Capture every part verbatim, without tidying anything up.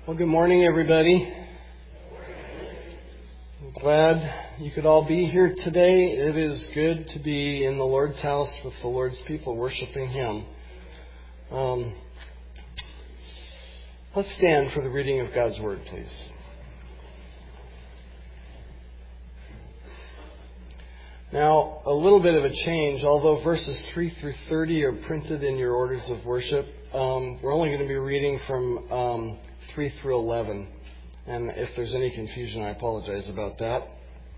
Well, good morning, everybody. I'm glad you could all be here today. It is good to be in the Lord's house with the Lord's people, worshiping Him. Um, let's stand for the reading of God's Word, please. Now, a little bit of a change. Although verses three through thirty are printed in your orders of worship, um, we're only going to be reading from um, three through eleven. And if there's any confusion, I apologize about that.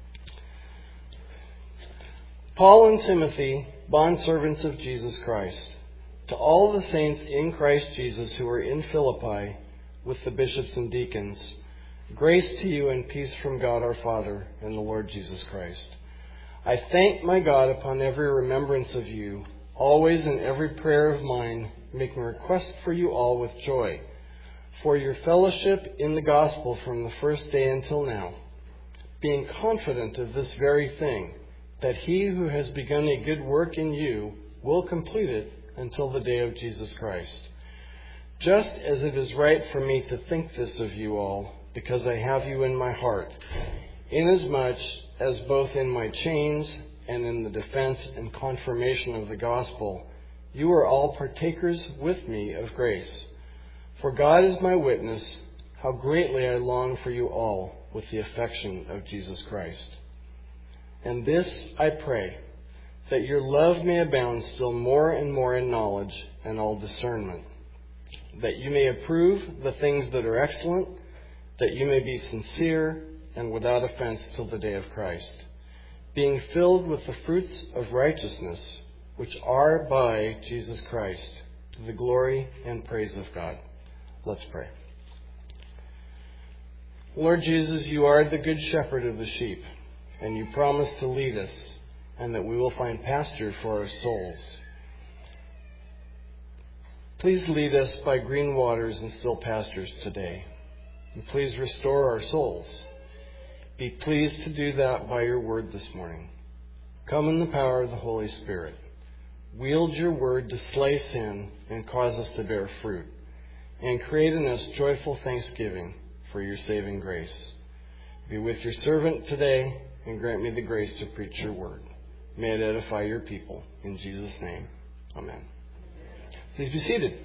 Paul and Timothy, bondservants of Jesus Christ, to all the saints in Christ Jesus who are in Philippi with the bishops and deacons, grace to you and peace from God our Father and the Lord Jesus Christ. I thank my God upon every remembrance of you, always in every prayer of mine, making request for you all with joy, for your fellowship in the gospel from the first day until now, being confident of this very thing, that he who has begun a good work in you will complete it until the day of Jesus Christ. Just as it is right for me to think this of you all, because I have you in my heart, inasmuch as both in my chains and in the defense and confirmation of the gospel, you are all partakers with me of grace. For God is my witness, how greatly I long for you all with the affection of Jesus Christ. And this I pray, that your love may abound still more and more in knowledge and all discernment, that you may approve the things that are excellent, that you may be sincere and without offense till the day of Christ, being filled with the fruits of righteousness, which are by Jesus Christ, to the glory and praise of God. Let's pray. Lord Jesus, you are the good shepherd of the sheep, and you promise to lead us, and that we will find pasture for our souls. Please lead us by green waters and still pastures today, and please restore our souls. Be pleased to do that by your word this morning. Come in the power of the Holy Spirit. Wield your word to slay sin and cause us to bear fruit, and create in us joyful thanksgiving for your saving grace. Be with your servant today and grant me the grace to preach your word. May it edify your people. In Jesus' name, amen. Please be seated.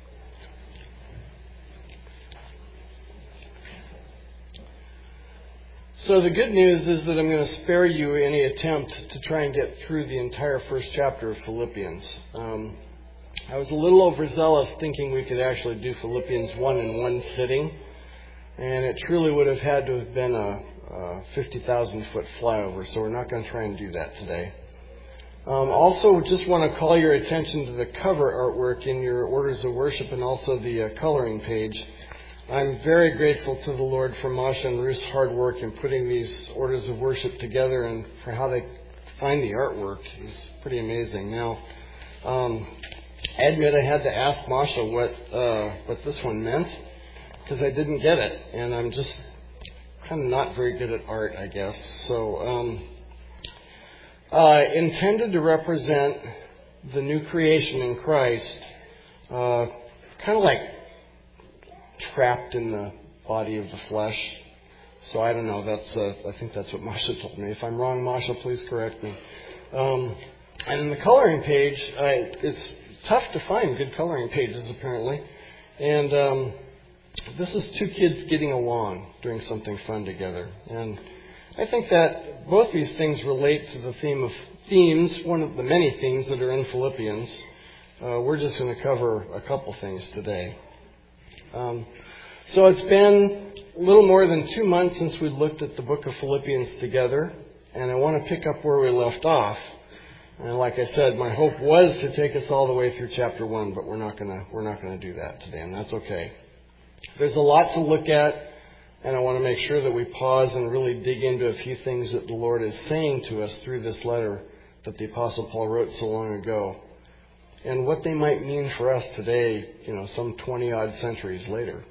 So the good news is that I'm going to spare you any attempt to try and get through the entire first chapter of Philippians. Um, I was a little overzealous thinking we could actually do Philippians one in one sitting, and it truly would have had to have been a, a fifty thousand foot flyover, so we're not going to try and do that today. Um, also, just want to call your attention to the cover artwork in your orders of worship and also the uh, coloring page. I'm very grateful to the Lord for Masha and Ruth's hard work in putting these orders of worship together and for how they find the artwork. It's pretty amazing. Now, um, I admit I had to ask Masha what uh, what this one meant because I didn't get it, and I'm just kind of not very good at art, I guess. So, um, uh, intended to represent the new creation in Christ, uh, kind of like trapped in the body of the flesh. So I don't know. That's uh, I think that's what Masha told me. If I'm wrong, Masha, please correct me. Um, and in the coloring page, I, it's tough to find good coloring pages, apparently. And um, this is two kids getting along, doing something fun together. And I think that both these things relate to the theme of themes, one of the many themes that are in Philippians. Uh, we're just going to cover a couple things today. Um, so it's been a little more than two months since we looked at the book of Philippians together, and I want to pick up where we left off. And like I said, my hope was to take us all the way through chapter one, but we're not gonna we're not gonna do that today, and that's okay. There's a lot to look at, and I want to make sure that we pause and really dig into a few things that the Lord is saying to us through this letter that the Apostle Paul wrote so long ago, and what they might mean for us today, you know, some twenty-odd centuries later.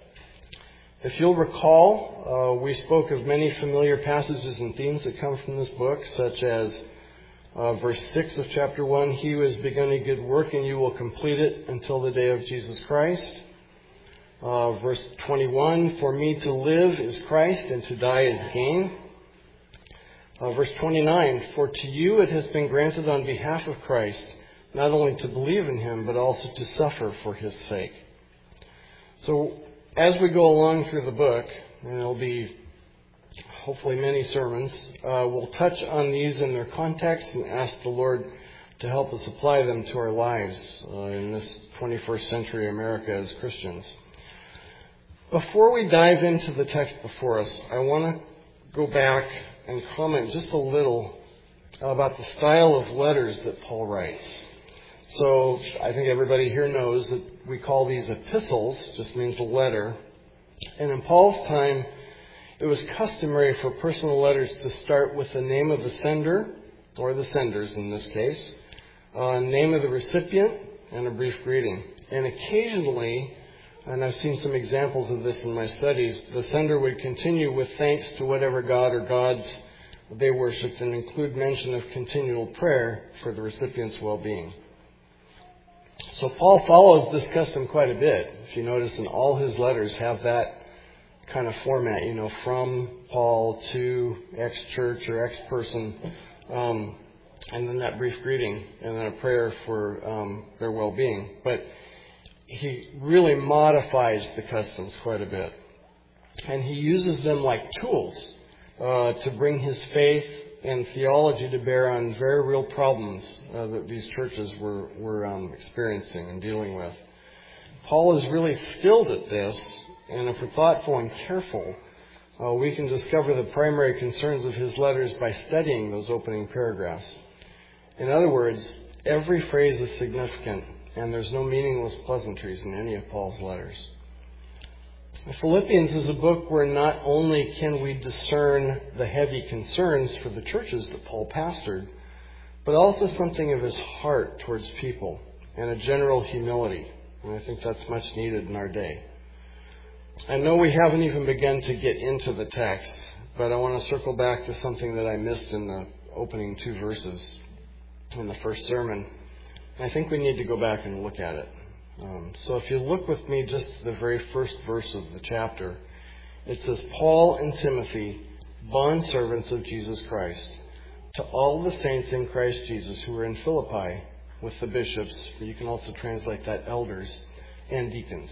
If you'll recall, uh, we spoke of many familiar passages and themes that come from this book, such as uh, verse six of chapter one, he who has begun a good work in you will complete it until the day of Jesus Christ. Uh, verse twenty-one, for me to live is Christ and to die is gain. Uh, verse twenty-nine, for to you it has been granted on behalf of Christ, not only to believe in him, but also to suffer for his sake. So as we go along through the book, and it'll be hopefully many sermons, uh, we'll touch on these in their context and ask the Lord to help us apply them to our lives uh, in this twenty-first century America as Christians. Before we dive into the text before us, I want to go back and comment just a little about the style of letters that Paul writes. So I think everybody here knows that we call these epistles, just means a letter. And in Paul's time, it was customary for personal letters to start with the name of the sender, or the senders in this case, uh, name of the recipient, and a brief greeting. And occasionally, and I've seen some examples of this in my studies, the sender would continue with thanks to whatever god or gods they worshipped and include mention of continual prayer for the recipient's well-being. So Paul follows this custom quite a bit. If you notice, in all his letters have that kind of format, you know, from Paul to X church or X person, um, and then that brief greeting, and then a prayer for um, their well-being. But he really modifies the customs quite a bit. And he uses them like tools uh, to bring his faith and theology to bear on very real problems uh, that these churches were, were um, experiencing and dealing with. Paul is really skilled at this, and if we're thoughtful and careful, uh, we can discover the primary concerns of his letters by studying those opening paragraphs. In other words, every phrase is significant, and there's no meaningless pleasantries in any of Paul's letters. Philippians is a book where not only can we discern the heavy concerns for the churches that Paul pastored, but also something of his heart towards people and a general humility. And I think that's much needed in our day. I know we haven't even begun to get into the text, but I want to circle back to something that I missed in the opening two verses in the first sermon. I think we need to go back and look at it. Um, so if you look with me just to the very first verse of the chapter, it says, Paul and Timothy, bondservants of Jesus Christ, to all the saints in Christ Jesus who are in Philippi, with the bishops, you can also translate that elders, and deacons.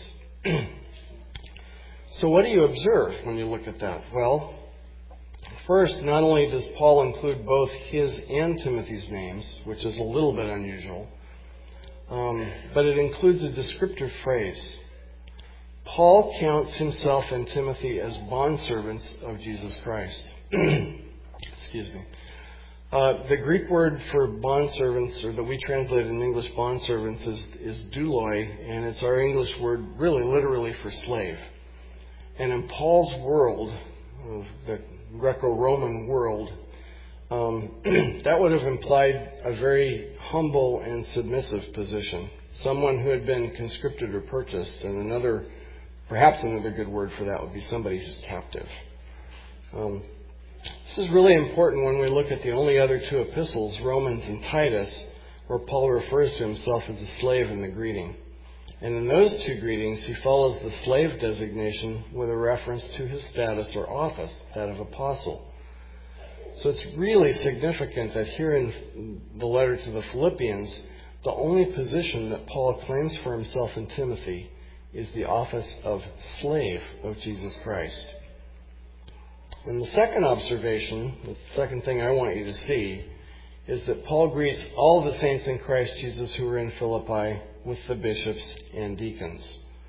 So what do you observe when you look at that? Well, first, not only does Paul include both his and Timothy's names, which is a little bit unusual, um, but it includes a descriptive phrase. Paul counts himself and Timothy as bondservants of Jesus Christ. Excuse me. Uh, the Greek word for bondservants, or that we translate in English bondservants, is, is douloi, and it's our English word really literally for slave. And in Paul's world, of the Greco-Roman world, um, that would have implied a very humble and submissive position. Someone who had been conscripted or purchased, and another, perhaps another good word for that would be somebody who's captive. Um, this is really important when we look at the only other two epistles, Romans and Titus, where Paul refers to himself as a slave in the greeting. And in those two greetings, he follows the slave designation with a reference to his status or office, that of apostle. So it's really significant that here in the letter to the Philippians, the only position that Paul claims for himself and Timothy is the office of slave of Jesus Christ. And the second observation, the second thing I want you to see, is that Paul greets all the saints in Christ Jesus who are in Philippi with the bishops and deacons.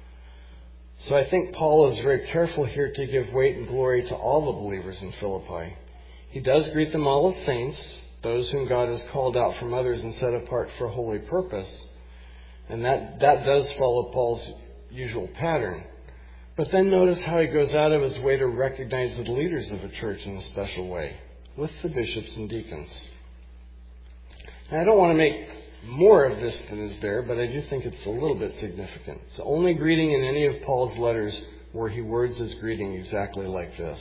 So I think Paul is very careful here to give weight and glory to all the believers in Philippi. He does greet them all as saints, those whom God has called out from others and set apart for a holy purpose. And that, that does follow Paul's usual pattern. But then notice how he goes out of his way to recognize the leaders of a church in a special way, with the bishops and deacons. And I don't want to make more of this than is there, but I do think it's a little bit significant. It's the only greeting in any of Paul's letters where he words his greeting exactly like this.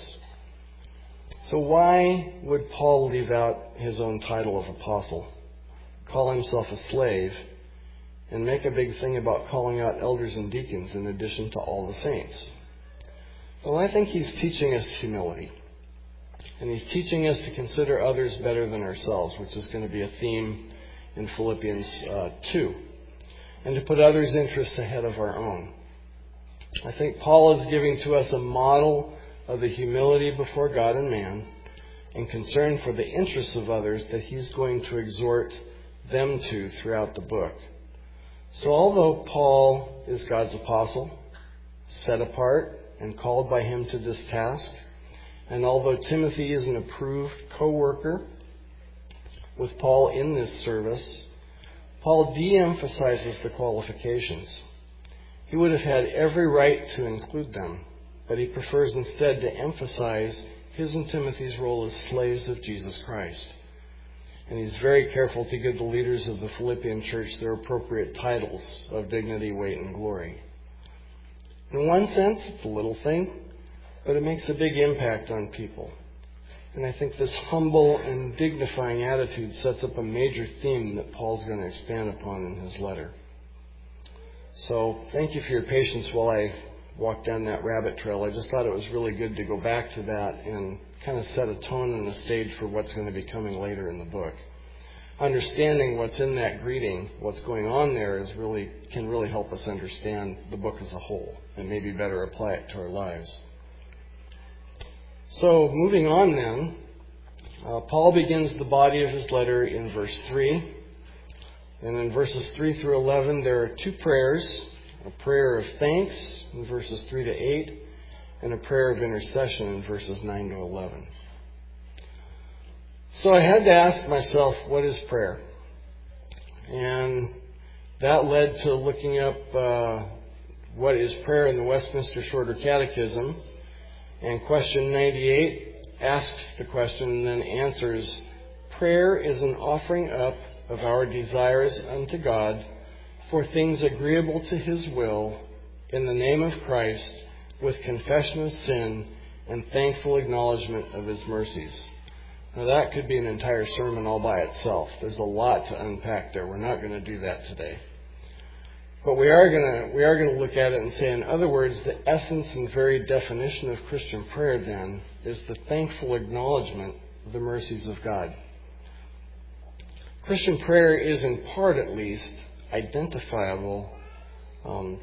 So why would Paul leave out his own title of apostle, call himself a slave, and make a big thing about calling out elders and deacons in addition to all the saints. Well, I think he's teaching us humility. And he's teaching us to consider others better than ourselves, which is going to be a theme in Philippians uh, two. And to put others' interests ahead of our own. I think Paul is giving to us a model of the humility before God and man and concern for the interests of others that he's going to exhort them to throughout the book. So although Paul is God's apostle, set apart and called by him to this task, and although Timothy is an approved co-worker with Paul in this service, Paul de-emphasizes the qualifications. He would have had every right to include them, but he prefers instead to emphasize his and Timothy's role as slaves of Jesus Christ. And he's very careful to give the leaders of the Philippian church their appropriate titles of dignity, weight, and glory. In one sense, it's a little thing, but it makes a big impact on people. And I think this humble and dignifying attitude sets up a major theme that Paul's going to expand upon in his letter. So thank you for your patience while I walked down that rabbit trail. I just thought it was really good to go back to that and kind of set a tone and a stage for what's going to be coming later in the book. Understanding what's in that greeting, what's going on there, is really can really help us understand the book as a whole and maybe better apply it to our lives. So, moving on then, uh, Paul begins the body of his letter in verse three. And in verses three through eleven, there are two prayers. A prayer of thanks in verses three to eight, and a prayer of intercession in verses nine to eleven. So I had to ask myself, what is prayer? And that led to looking up uh, what is prayer in the Westminster Shorter Catechism. And question ninety-eight asks the question and then answers, prayer is an offering up of our desires unto God for things agreeable to his will in the name of Christ with confession of sin and thankful acknowledgement of his mercies. Now that could be an entire sermon all by itself. There's a lot to unpack there. We're not going to do that today. But we are going to we are going to look at it and say, in other words, the essence and very definition of Christian prayer then is the thankful acknowledgement of the mercies of God. Christian prayer is, in part at least, identifiable um,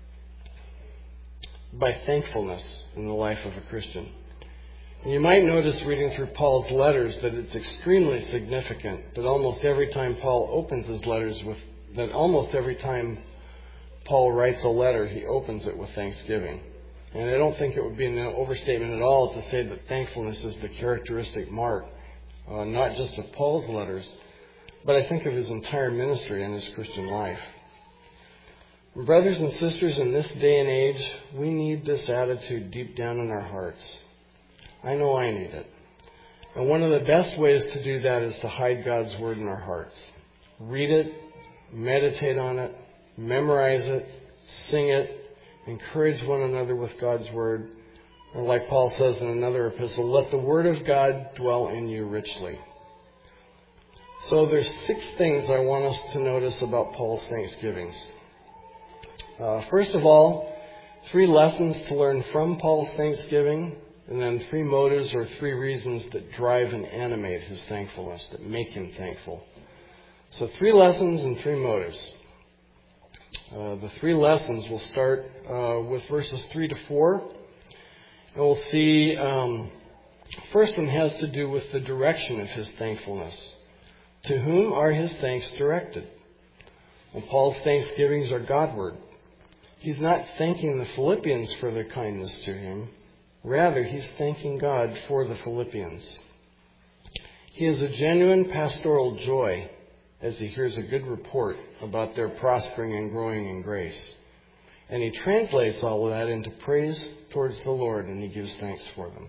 by thankfulness in the life of a Christian. And you might notice reading through Paul's letters that it's extremely significant that almost every time Paul opens his letters with that almost every time Paul writes a letter, he opens it with thanksgiving. And I don't think it would be an overstatement at all to say that thankfulness is the characteristic mark, uh, not just of Paul's letters, but I think of his entire ministry and his Christian life. And brothers and sisters, in this day and age, we need this attitude deep down in our hearts. I know I need it. And one of the best ways to do that is to hide God's Word in our hearts. Read it, meditate on it, memorize it, sing it, encourage one another with God's Word. Or like Paul says in another epistle, let the Word of God dwell in you richly. So there's six things I want us to notice about Paul's thanksgivings. Uh, first of all, three lessons to learn from Paul's thanksgiving, and then three motives or three reasons that drive and animate his thankfulness, that make him thankful. So three lessons and three motives. Uh, the three lessons will start uh, with verses three to four. And we'll see, um, first one has to do with the direction of his thankfulness. To whom are his thanks directed? Well, Paul's thanksgivings are Godward. He's not thanking the Philippians for their kindness to him. Rather, he's thanking God for the Philippians. He has a genuine pastoral joy as he hears a good report about their prospering and growing in grace. And he translates all of that into praise towards the Lord, and he gives thanks for them.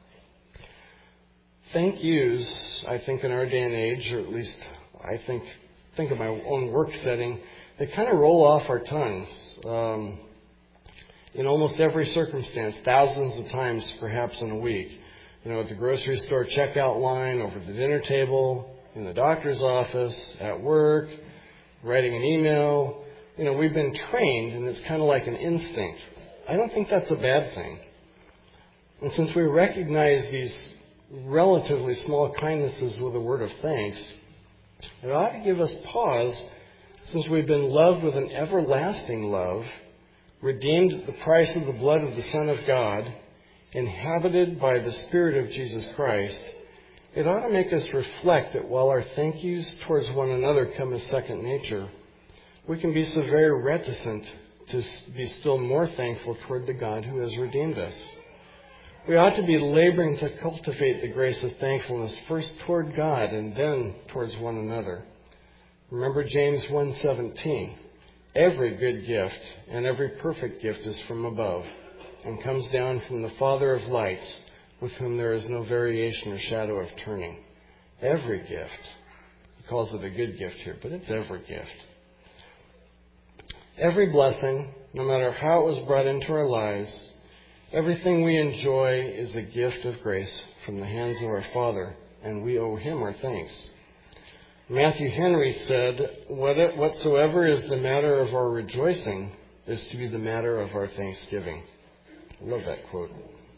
Thank yous, I think in our day and age, or at least I think think of my own work setting, they kind of roll off our tongues um, in almost every circumstance, thousands of times perhaps in a week. You know, at the grocery store checkout line, over the dinner table, in the doctor's office, at work, writing an email, you know, we've been trained and it's kind of like an instinct. I don't think that's a bad thing. And since we recognize these relatively small kindnesses with a word of thanks, it ought to give us pause, since we've been loved with an everlasting love, redeemed at the price of the blood of the Son of God, inhabited by the Spirit of Jesus Christ. It ought to make us reflect that while our thank yous towards one another come as second nature, we can be so very reticent to be still more thankful toward the God who has redeemed us. We ought to be laboring to cultivate the grace of thankfulness first toward God and then towards one another. Remember James one seventeen. Every good gift and every perfect gift is from above and comes down from the Father of lights, with whom there is no variation or shadow of turning. Every gift. He calls it a good gift here, but it's every gift. Every blessing, no matter how it was brought into our lives, everything we enjoy is a gift of grace from the hands of our Father, and we owe Him our thanks. Matthew Henry said, "Whatsoever is the matter of our rejoicing is to be the matter of our thanksgiving." I love that quote.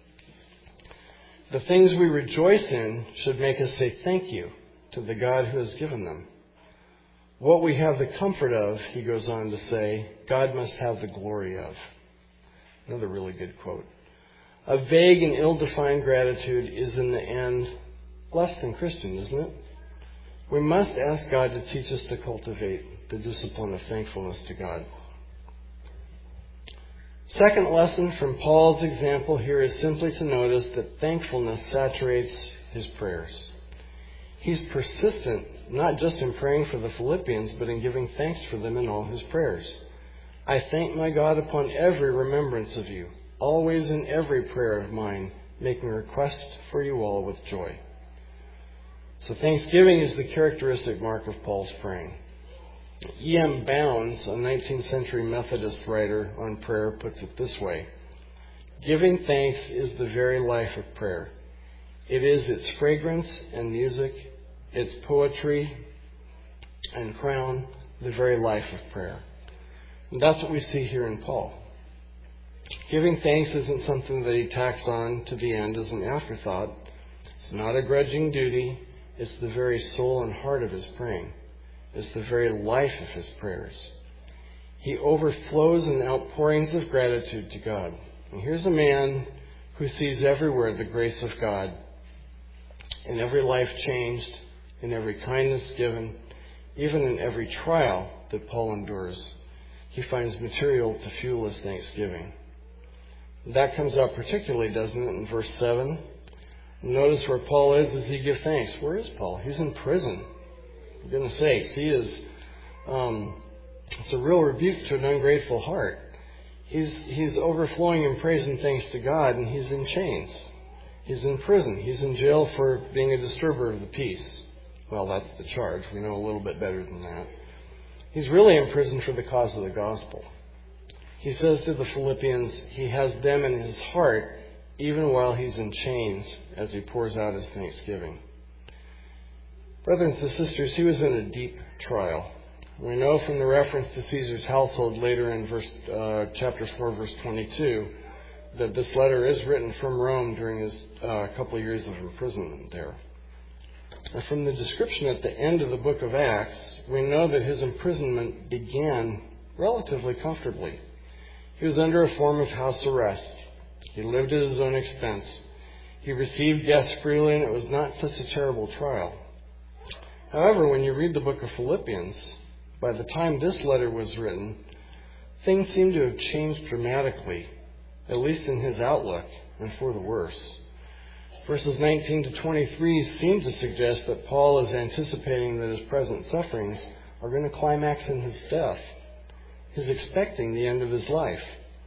The things we rejoice in should make us say thank you to the God who has given them. What we have the comfort of, he goes on to say, God must have the glory of. Another really good quote. A vague and ill-defined gratitude is in the end less than Christian, isn't it? We must ask God to teach us to cultivate the discipline of thankfulness to God. Second lesson from Paul's example here is simply to notice that thankfulness saturates his prayers. He's persistent, not just in praying for the Philippians, but in giving thanks for them in all his prayers. I thank my God upon every remembrance of you, always in every prayer of mine, making request for you all with joy. So thanksgiving is the characteristic mark of Paul's praying. E M Bounds, a nineteenth century Methodist writer on prayer, puts it this way. Giving thanks is the very life of prayer. It is its fragrance and music, its poetry and crown, the very life of prayer. And that's what we see here in Paul. Giving thanks isn't something that he tacks on to the end as an afterthought. It's not a grudging duty. It's the very soul and heart of his praying. It's the very life of his prayers. He overflows in outpourings of gratitude to God. And here's a man who sees everywhere the grace of God, in every life changed, in every kindness given, even in every trial that Paul endures. He finds material to fuel his thanksgiving. That comes out particularly, doesn't it, in verse seven? Notice where Paul is as he gives thanks. Where is Paul? He's in prison. For goodness sakes, he is, um, it's a real rebuke to an ungrateful heart. He's, he's overflowing in praise and thanks to God, and he's in chains. He's in prison. He's in jail for being a disturber of the peace. Well, that's the charge. We know a little bit better than that. He's really in prison for the cause of the gospel. He says to the Philippians, he has them in his heart even while he's in chains as he pours out his thanksgiving. Brothers and sisters, he was in a deep trial. We know from the reference to Caesar's household later in verse, uh, chapter four, verse twenty-two, that this letter is written from Rome during his uh, couple of years of imprisonment there. And from the description at the end of the book of Acts, we know that his imprisonment began relatively comfortably. He was under a form of house arrest. He lived at his own expense. He received guests freely, and it was not such a terrible trial. However, when you read the book of Philippians, by the time this letter was written, things seem to have changed dramatically, at least in his outlook, and for the worse. Verses nineteen to twenty-three seem to suggest that Paul is anticipating that his present sufferings are going to climax in his death. He's expecting the end of his life.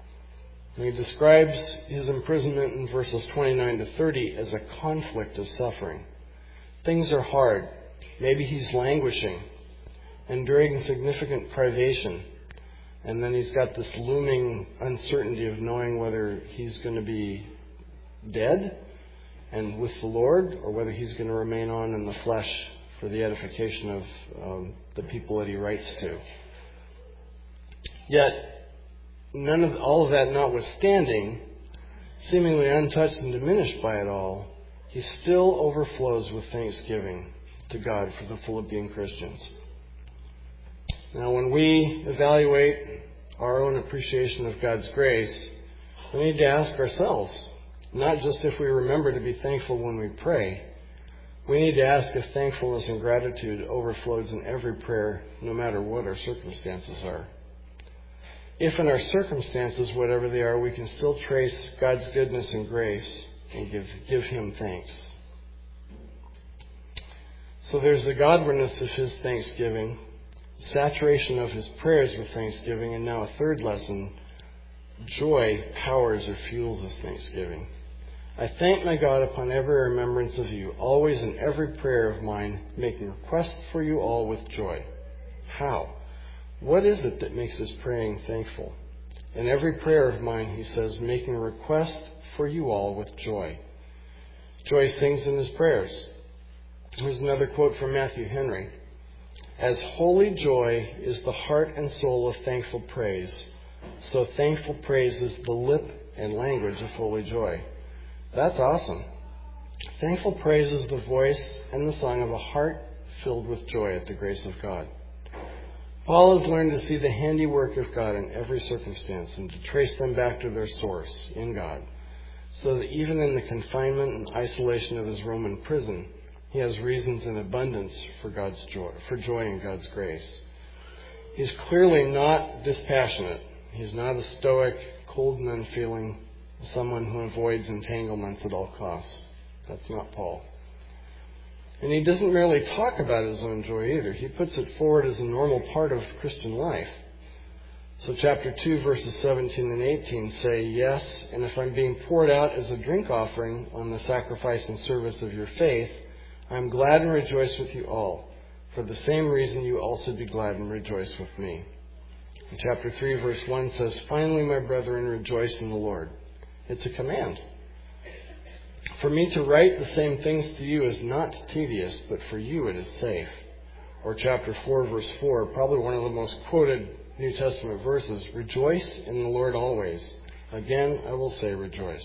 And he describes his imprisonment in verses twenty-nine to thirty as a conflict of suffering. Things are hard. Maybe he's languishing, enduring significant privation. And then he's got this looming uncertainty of knowing whether he's going to be dead and with the Lord, or whether he's going to remain on in the flesh for the edification of um, the people that he writes to. Yet, none of all of that notwithstanding, seemingly untouched and diminished by it all, he still overflows with thanksgiving to God for the Philippian Christians. Now, when we evaluate our own appreciation of God's grace, we need to ask ourselves, not just if we remember to be thankful when we pray, we need to ask if thankfulness and gratitude overflows in every prayer, no matter what our circumstances are. If in our circumstances, whatever they are, we can still trace God's goodness and grace and give, give Him thanks. So there's the Godwardness of His thanksgiving, saturation of His prayers with thanksgiving, and now a third lesson, joy powers or fuels His thanksgiving. I thank my God upon every remembrance of you, always in every prayer of mine, making request for you all with joy. How? What is it that makes his praying thankful? In every prayer of mine, he says, making request for you all with joy. Joy sings in his prayers. Here's another quote from Matthew Henry. As holy joy is the heart and soul of thankful praise, so thankful praise is the lip and language of holy joy. That's awesome. Thankful praise is the voice and the song of a heart filled with joy at the grace of God. Paul has learned to see the handiwork of God in every circumstance and to trace them back to their source in God, so that even in the confinement and isolation of his Roman prison, he has reasons in abundance for God's joy, for joy in God's grace. He's clearly not dispassionate. He's not a stoic, cold and unfeeling, someone who avoids entanglements at all costs. That's not Paul. And he doesn't merely talk about his own joy either. He puts it forward as a normal part of Christian life. So chapter two, verses seventeen and eighteen say, yes, and if I'm being poured out as a drink offering on the sacrifice and service of your faith, I'm glad and rejoice with you all. For the same reason you also be glad and rejoice with me. And chapter three, verse one says, finally, my brethren, rejoice in the Lord. It's a command. For me to write the same things to you is not tedious, but for you it is safe. Or chapter four, verse four, probably one of the most quoted New Testament verses, rejoice in the Lord always. Again, I will say rejoice.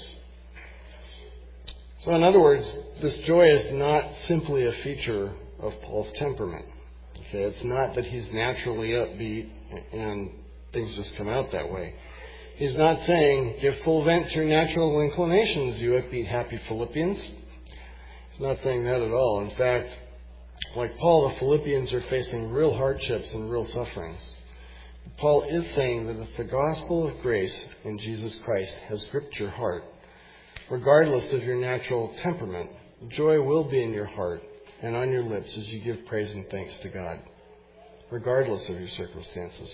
So in other words, this joy is not simply a feature of Paul's temperament. Okay, it's not that he's naturally upbeat and things just come out that way. He's not saying, give full vent to your natural inclinations, you upbeat, happy Philippians. He's not saying that at all. In fact, like Paul, the Philippians are facing real hardships and real sufferings. Paul is saying that if the gospel of grace in Jesus Christ has gripped your heart, regardless of your natural temperament, joy will be in your heart and on your lips as you give praise and thanks to God, regardless of your circumstances.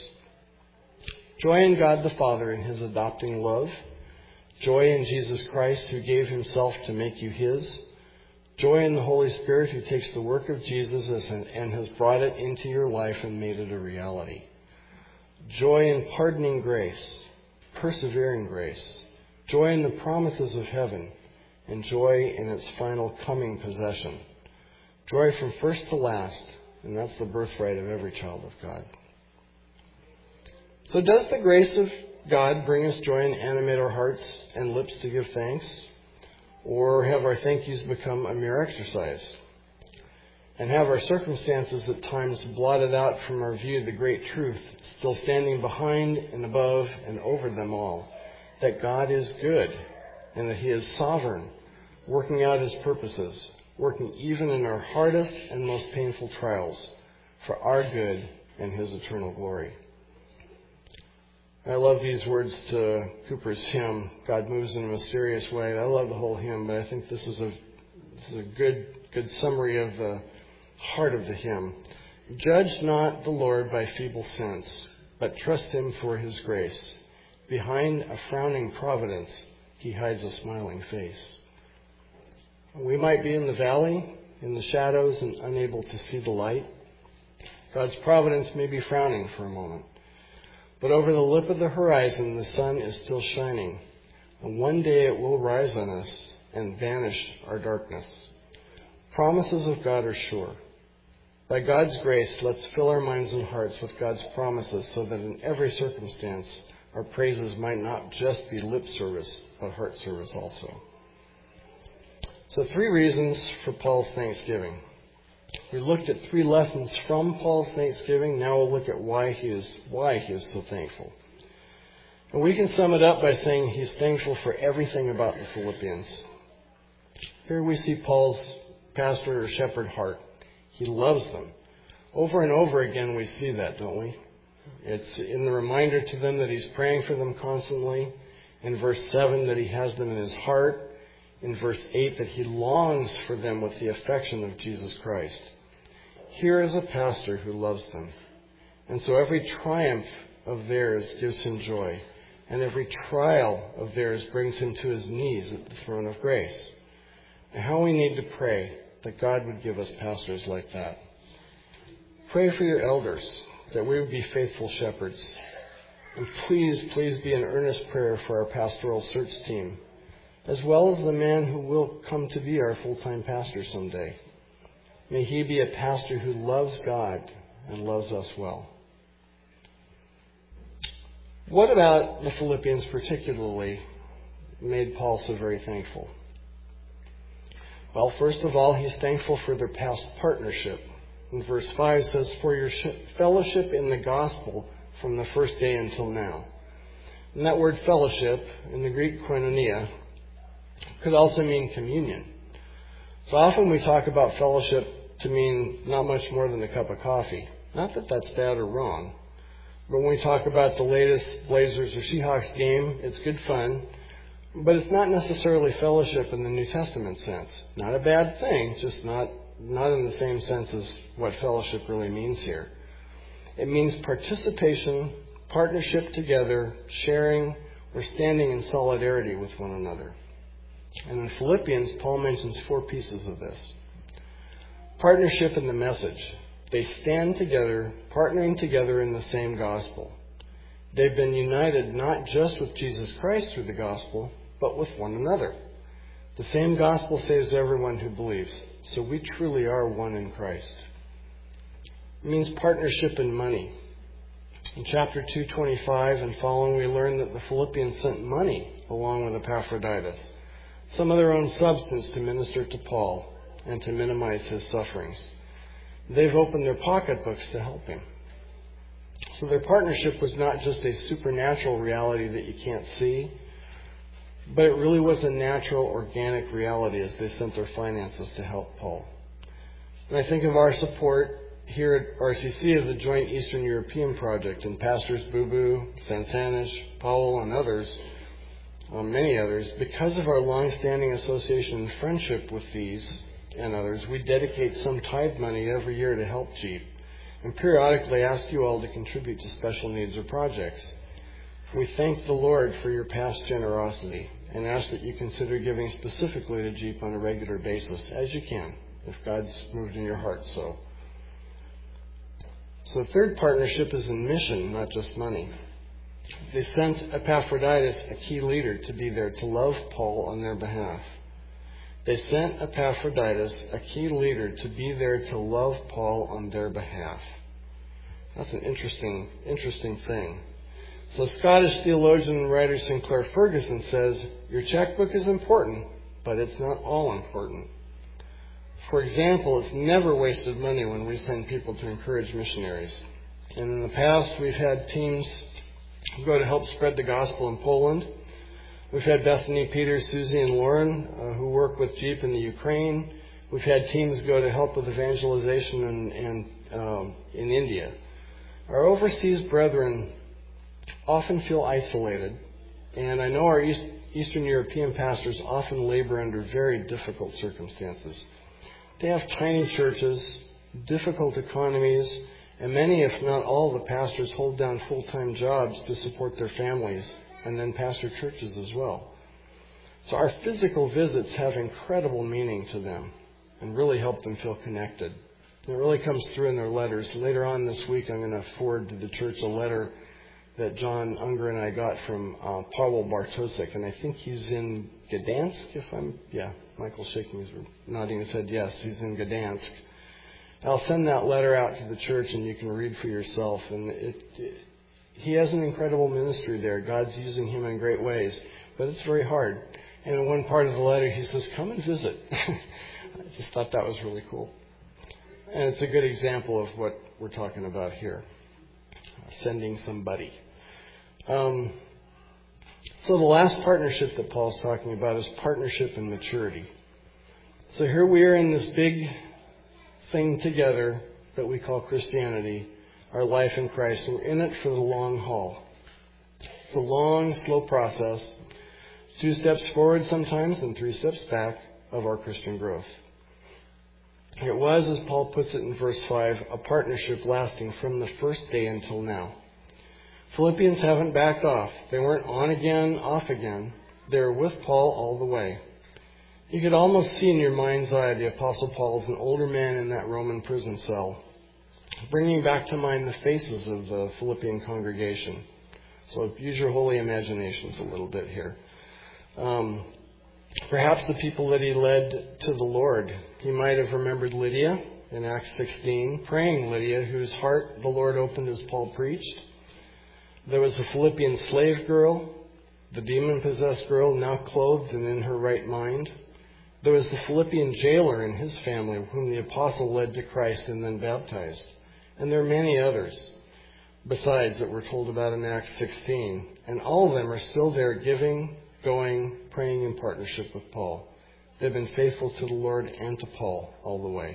Joy in God the Father in His adopting love. Joy in Jesus Christ who gave Himself to make you His. Joy in the Holy Spirit who takes the work of Jesus and has brought it into your life and made it a reality. Joy in pardoning grace, persevering grace. Joy in the promises of heaven, and joy in its final coming possession. Joy from first to last, and that's the birthright of every child of God. So does the grace of God bring us joy and animate our hearts and lips to give thanks? Or have our thank yous become a mere exercise? And have our circumstances at times blotted out from our view the great truth, still standing behind and above and over them all, that God is good and that He is sovereign, working out His purposes, working even in our hardest and most painful trials for our good and His eternal glory. I love these words to Cooper's hymn, God Moves in a Mysterious Way. I love the whole hymn, but I think this is a this is a good good summary of the heart of the hymn. Judge not the Lord by feeble sense, but trust Him for His grace. Behind a frowning providence, He hides a smiling face. We might be in the valley, in the shadows, and unable to see the light. God's providence may be frowning for a moment. But over the lip of the horizon, the sun is still shining. And one day it will rise on us and banish our darkness. Promises of God are sure. By God's grace, let's fill our minds and hearts with God's promises so that in every circumstance, our praises might not just be lip service, but heart service also. So three reasons for Paul's thanksgiving. We looked at three lessons from Paul's thanksgiving. Now we'll look at why he is why he is so thankful. And we can sum it up by saying he's thankful for everything about the Philippians. Here we see Paul's pastor or shepherd heart. He loves them. Over and over again we see that, don't we? It's in the reminder to them that he's praying for them constantly. In verse seven, that he has them in his heart. In verse eight, that he longs for them with the affection of Jesus Christ. Here is a pastor who loves them. And so every triumph of theirs gives him joy. And every trial of theirs brings him to his knees at the throne of grace. And how we need to pray that God would give us pastors like that. Pray for your elders, that we would be faithful shepherds. And please, please be an earnest prayer for our pastoral search team, as well as the man who will come to be our full-time pastor someday. May he be a pastor who loves God and loves us well. What about the Philippians particularly made Paul so very thankful? Well, first of all, he's thankful for their past partnership. In verse five says, for your fellowship in the gospel from the first day until now. And that word fellowship, in the Greek koinonia, could also mean communion. So often we talk about fellowship to mean not much more than a cup of coffee. Not that that's bad or wrong. But when we talk about the latest Blazers or Seahawks game, it's good fun. But it's not necessarily fellowship in the New Testament sense. Not a bad thing, just not, not in the same sense as what fellowship really means here. It means participation, partnership together, sharing, or standing in solidarity with one another. And in Philippians, Paul mentions four pieces of this. Partnership in the message. They stand together, partnering together in the same gospel. They've been united not just with Jesus Christ through the gospel, but with one another. The same gospel saves everyone who believes, so we truly are one in Christ. It means partnership in money. In chapter two twenty-five and following, we learn that the Philippians sent money along with Epaphroditus, some of their own substance to minister to Paul and to minimize his sufferings. They've opened their pocketbooks to help him. So their partnership was not just a supernatural reality that you can't see, but it really was a natural, organic reality as they sent their finances to help Paul. And I think of our support here at R C C as the Joint Eastern European Project, and Pastors Bubu, Sansanish, Powell, and others, well, many others, because of our long-standing association and friendship with these and others, we dedicate some tithe money every year to help Jeep, and periodically ask you all to contribute to special needs or projects. We thank the Lord for your past generosity and ask that you consider giving specifically to Jeep on a regular basis, as you can, if God's moved in your heart so. So the third partnership is in mission, not just money. They sent Epaphroditus, a key leader, to be there to love Paul on their behalf. They sent Epaphroditus, a key leader, to be there to love Paul on their behalf. That's an interesting, interesting thing. So Scottish theologian and writer Sinclair Ferguson says, your checkbook is important, but it's not all important. For example, it's never wasted money when we send people to encourage missionaries. And in the past, we've had teams go to help spread the gospel in Poland. We've had Bethany, Peter, Susie, and Lauren, uh, who work with Jeep in the Ukraine. We've had teams go to help with evangelization in, in, um, in India. Our overseas brethren often feel isolated, and I know our East, Eastern European pastors often labor under very difficult circumstances. They have tiny churches, difficult economies, and many, if not all, the pastors hold down full-time jobs to support their families and then pastor churches as well. So our physical visits have incredible meaning to them and really help them feel connected. It really comes through in their letters. Later on this week, I'm going to forward to the church a letter that John Unger and I got from uh, Paweł Bartosik, and I think he's in Gdansk, if I'm, yeah, Michael's shaking his, nodding his head, yes, he's in Gdansk. I'll send that letter out to the church and you can read for yourself. And it, it, he has an incredible ministry there. God's using him in great ways. But it's very hard. And in one part of the letter he says, come and visit. I just thought that was really cool. And it's a good example of what we're talking about here. Sending somebody. Um, so the last partnership that Paul's talking about is partnership and maturity. So here we are in this big thing together that we call Christianity, our life in Christ, and we're in it for the long haul. It's a long, slow process, two steps forward sometimes and three steps back of our Christian growth. It was, as Paul puts it in verse five, a partnership lasting from the first day until now. Philippians haven't backed off. They weren't on again, off again. They're with Paul all the way. You could almost see in your mind's eye the Apostle Paul as an older man in that Roman prison cell, bringing back to mind the faces of the Philippian congregation. So use your holy imaginations a little bit here. Um, perhaps the people that he led to the Lord. He might have remembered Lydia in Acts sixteen, praying Lydia, whose heart the Lord opened as Paul preached. There was a Philippian slave girl, the demon-possessed girl, now clothed and in her right mind. There was the Philippian jailer and his family, whom the apostle led to Christ and then baptized. And there are many others besides that we're told about in Acts sixteen. And all of them are still there giving, going, praying in partnership with Paul. They've been faithful to the Lord and to Paul all the way.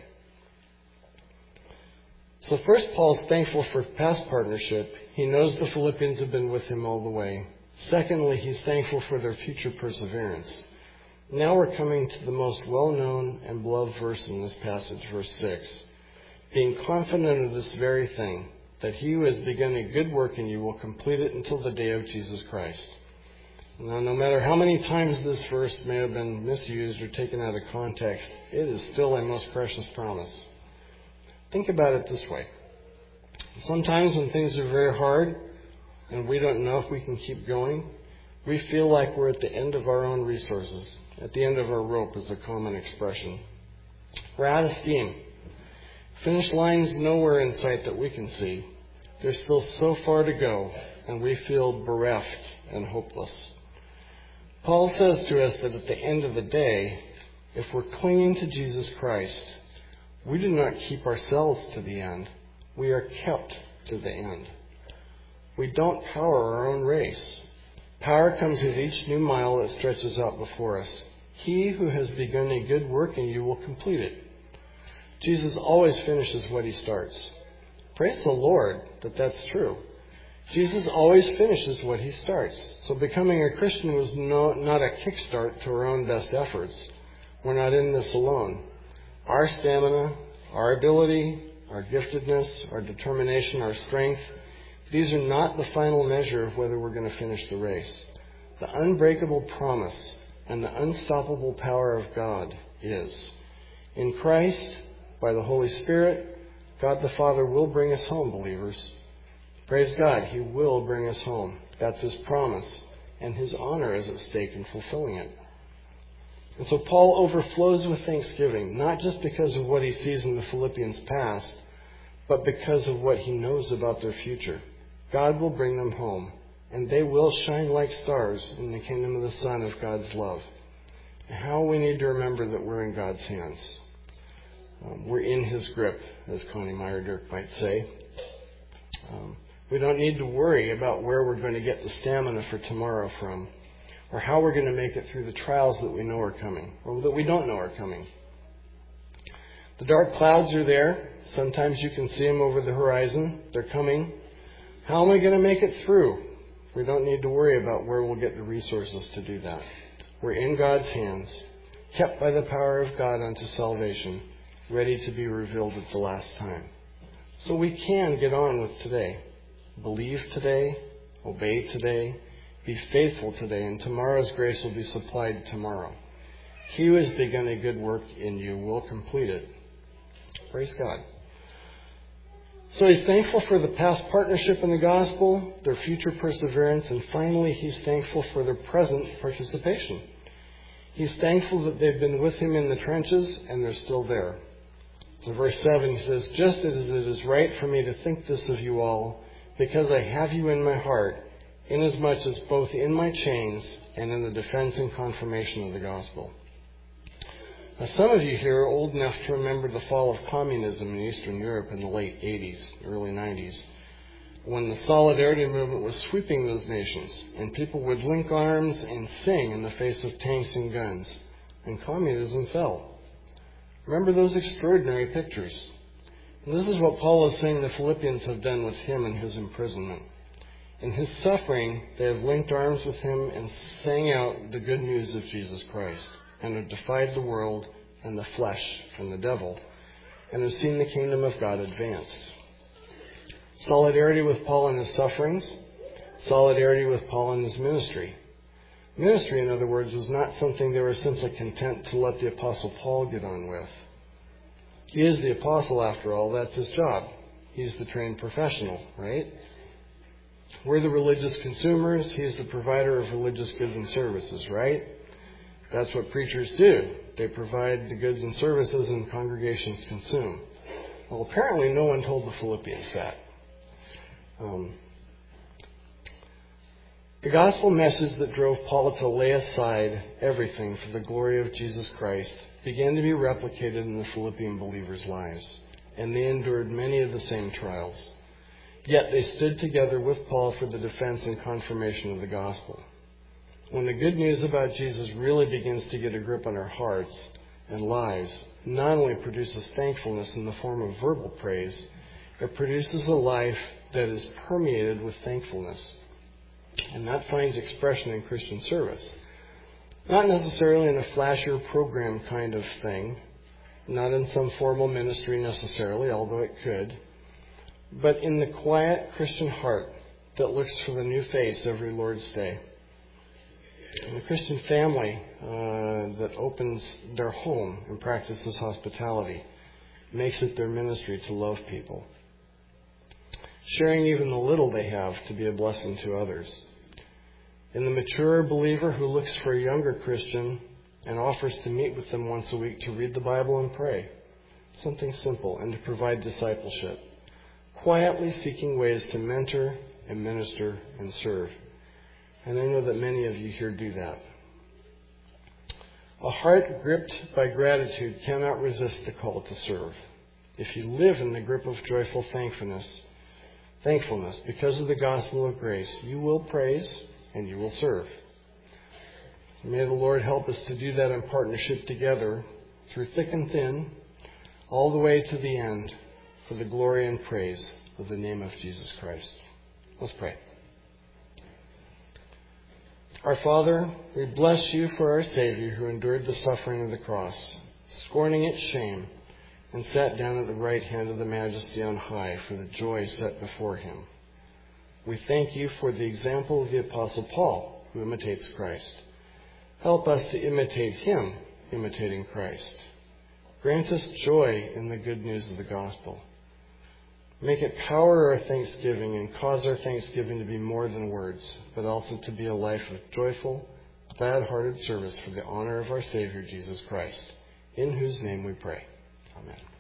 So first, Paul's thankful for past partnership. He knows the Philippians have been with him all the way. Secondly, he's thankful for their future perseverance. Now we're coming to the most well-known and beloved verse in this passage, verse six. Being confident of this very thing, that he who has begun a good work in you will complete it until the day of Jesus Christ. Now, no matter how many times this verse may have been misused or taken out of context, it is still a most precious promise. Think about it this way. Sometimes when things are very hard and we don't know if we can keep going, we feel like we're at the end of our own resources. At the end of our rope is a common expression. We're out of steam. Finish line's nowhere in sight that we can see. There's still so far to go, and we feel bereft and hopeless. Paul says to us that at the end of the day, if we're clinging to Jesus Christ, we do not keep ourselves to the end. We are kept to the end. We don't power our own race. Power comes with each new mile that stretches out before us. He who has begun a good work in you will complete it. Jesus always finishes what he starts. Praise the Lord that that's true. Jesus always finishes what he starts. So becoming a Christian was no, not a kickstart to our own best efforts. We're not in this alone. Our stamina, our ability, our giftedness, our determination, our strength, these are not the final measure of whether we're going to finish the race. The unbreakable promise and the unstoppable power of God is. In Christ, by the Holy Spirit, God the Father will bring us home, believers. Praise God, he will bring us home. That's his promise, and his honor is at stake in fulfilling it. And so Paul overflows with thanksgiving, not just because of what he sees in the Philippians' past, but because of what he knows about their future. God will bring them home, and they will shine like stars in the kingdom of the Son of God's love. And how we need to remember that we're in God's hands. Um, we're in his grip, as Connie Meyer-Dirk might say. Um, we don't need to worry about where we're going to get the stamina for tomorrow from, or how we're going to make it through the trials that we know are coming, or that we don't know are coming. The dark clouds are there. Sometimes you can see them over the horizon. They're coming. How am I going to make it through? We don't need to worry about where we'll get the resources to do that. We're in God's hands, kept by the power of God unto salvation, ready to be revealed at the last time. So we can get on with today. Believe today, obey today, be faithful today, and tomorrow's grace will be supplied tomorrow. He who has begun a good work in you will complete it. Praise God. So he's thankful for the past partnership in the gospel, their future perseverance, and finally he's thankful for their present participation. He's thankful that they've been with him in the trenches and they're still there. In verse seven, he says, "Just as it is right for me to think this of you all, because I have you in my heart, inasmuch as both in my chains and in the defense and confirmation of the gospel." Now, some of you here are old enough to remember the fall of communism in Eastern Europe in the late eighties, early nineties, when the Solidarity movement was sweeping those nations, and people would link arms and sing in the face of tanks and guns, and communism fell. Remember those extraordinary pictures. And this is what Paul is saying the Philippians have done with him in his imprisonment. In his suffering, they have linked arms with him and sang out the good news of Jesus Christ, and have defied the world and the flesh and the devil, and have seen the kingdom of God advance. Solidarity with Paul in his sufferings, solidarity with Paul in his ministry. Ministry, in other words, was not something they were simply content to let the Apostle Paul get on with. He is the apostle, after all. That's his job. He's the trained professional, right? We're the religious consumers. He's the provider of religious goods and services, right? That's what preachers do. They provide the goods and services and congregations consume. Well, apparently no one told the Philippians that. Um, the gospel message that drove Paul to lay aside everything for the glory of Jesus Christ began to be replicated in the Philippian believers' lives, and they endured many of the same trials. Yet they stood together with Paul for the defense and confirmation of the gospel. When the good news about Jesus really begins to get a grip on our hearts and lives, not only produces thankfulness in the form of verbal praise, it produces a life that is permeated with thankfulness. And that finds expression in Christian service. Not necessarily in a flashier program kind of thing, not in some formal ministry necessarily, although it could, but in the quiet Christian heart that looks for the new face every Lord's Day. In the Christian family uh, that opens their home and practices hospitality, makes it their ministry to love people. Sharing even the little they have to be a blessing to others. In the mature believer who looks for a younger Christian and offers to meet with them once a week to read the Bible and pray. Something simple, and to provide discipleship. Quietly seeking ways to mentor and minister and serve. And I know that many of you here do that. A heart gripped by gratitude cannot resist the call to serve. If you live in the grip of joyful thankfulness, thankfulness because of the gospel of grace, you will praise and you will serve. May the Lord help us to do that in partnership together through thick and thin, all the way to the end, for the glory and praise of the name of Jesus Christ. Let's pray. Our Father, we bless you for our Savior who endured the suffering of the cross, scorning its shame, and sat down at the right hand of the Majesty on high for the joy set before him. We thank you for the example of the Apostle Paul, who imitates Christ. Help us to imitate him, imitating Christ. Grant us joy in the good news of the gospel. Make it power our thanksgiving and cause our thanksgiving to be more than words, but also to be a life of joyful, glad-hearted service for the honor of our Savior, Jesus Christ, in whose name we pray. Amen.